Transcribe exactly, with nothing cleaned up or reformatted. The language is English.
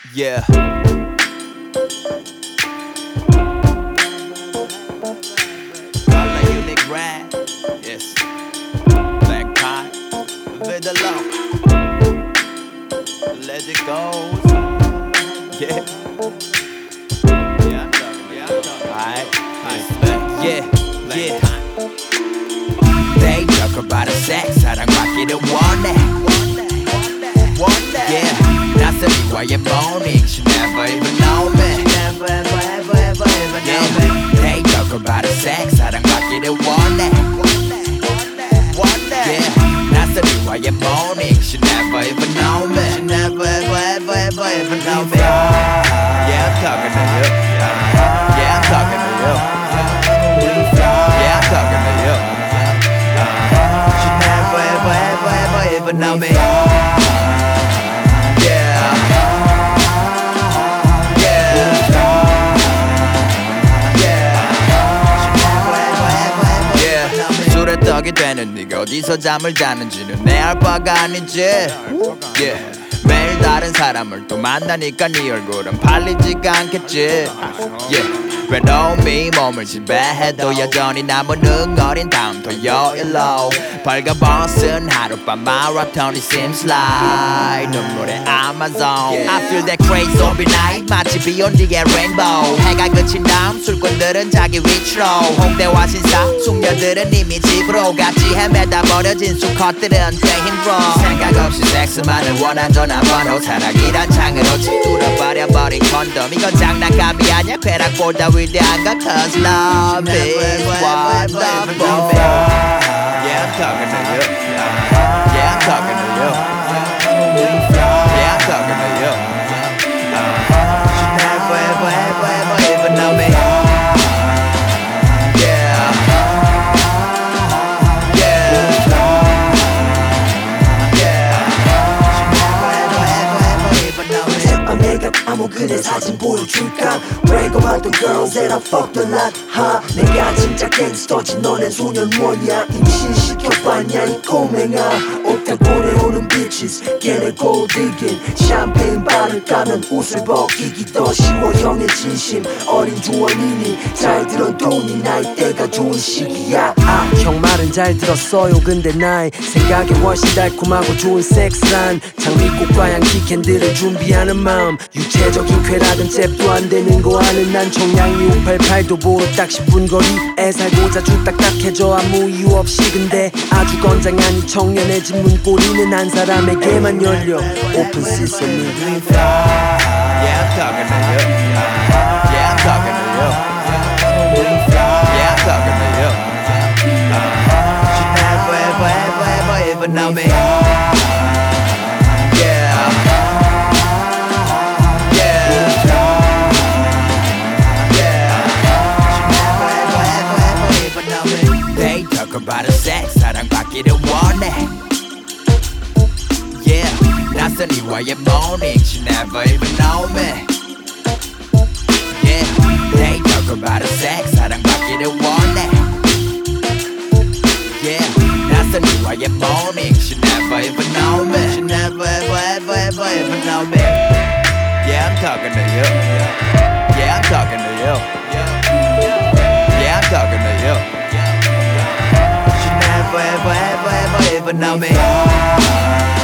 Yeah. Alla unique rap. Yes. Black Pie. With the law. Let it go. Yeah. Yeah, I'm talking. Yeah, I'm talking. Alright. Alright. Yeah. Yeah. They talk about the sex. 사랑받기를 원해. Yeah. 나서리와의 morning. She never even know me. Never ever ever ever ever know me. They talk about the sex. 사랑받기를 원해. Yeah. 나서리와의 morning. She never even know me. She never ever ever ever ever know me. Yeah, I'm talking to you. Yeah, I'm talking to you. Yeah, I'm talking to you. She never ever ever ever ever know me. 떡이 되는 네가 어디서 잠을 자는지는 내 알 바가 아니지. Yeah. 매일 다른 사람을 또 만나니까 네 얼굴은 팔리지가 않겠지. Yeah. 외로움이 몸을 지배해도 여전히 남은 응어린 다음 토요일로 벌거벗은 하룻밤 마라톤이 seems like 눈물의 Amazon. I feel that crazy zombie night 마치 비온 뒤의 rainbow. 해가 그친 다음 술꾼들은 자기 위치로 홍대와 신사 숙녀들은 이미 집으로 같이 헤매다 버려진 수컷들은 꽤 힘들어. 생각 없이 섹스만을 원한 전화번호 사랑이란 창으로 뚫어버려버린 콘돔. 이건 장난감이 아니야 쾌락보다 위대한 것 cause love is wonderful. Yeah, I'm talking to you. Yeah, I'm talking to you. Yeah, I'm talking to you. She never ever ever ever ever know me. Yeah. Yeah. Yeah. She never ever ever ever ever know me. 새밤 내가 아무 그대 사진 보여줄까. Brag about the girls that I fucked a lot. 하 내가 진짜 갱스터지 너넨 소년 뭐냐. 임신시켜봤냐 이 꼬맹아. 옥타곤에 오는 bitches 걔네 gold digging. 샴페인 바를 까면 옷을 벗기기 더 쉬워. 형의 진심 어린 조언이니 잘 들어 돈이 나이 때가 좋은 시기야. 아 형 말은 잘 들었어요. 근데 나의 생각에 훨씬 달콤하고 좋은 섹스란 장미꽃과 향기 캔들을 준비하는 마음. 유체적인 쾌락은 잽도 안 되는 거 아는 난 청량리 오팔팔도 보러 딱 십 분 거리에 살고자 줄딱딱해져 아무 이유 없이. 근데 아주 건장한 이 청년의 집문 꼬리는 한 사람에게만 열려. 오픈 시스템이 Yeah, I'm talking to you. Yeah, I'm talking to you. Yeah, I'm talking to you. She never ever ever ever ever know me. About the sex 사랑받기를 원해. Yeah. 낯선 이와의 morning. She never even know me. Yeah. They talk about the sex 사랑받기를 원해. Yeah. 낯선 이와의 morning. She never even know me. She never ever ever ever ever know me. Yeah, I'm talking to you. Yeah, I'm talking to you. Yeah, I'm talking to you. Ever, ever, ever, ever, ever know me.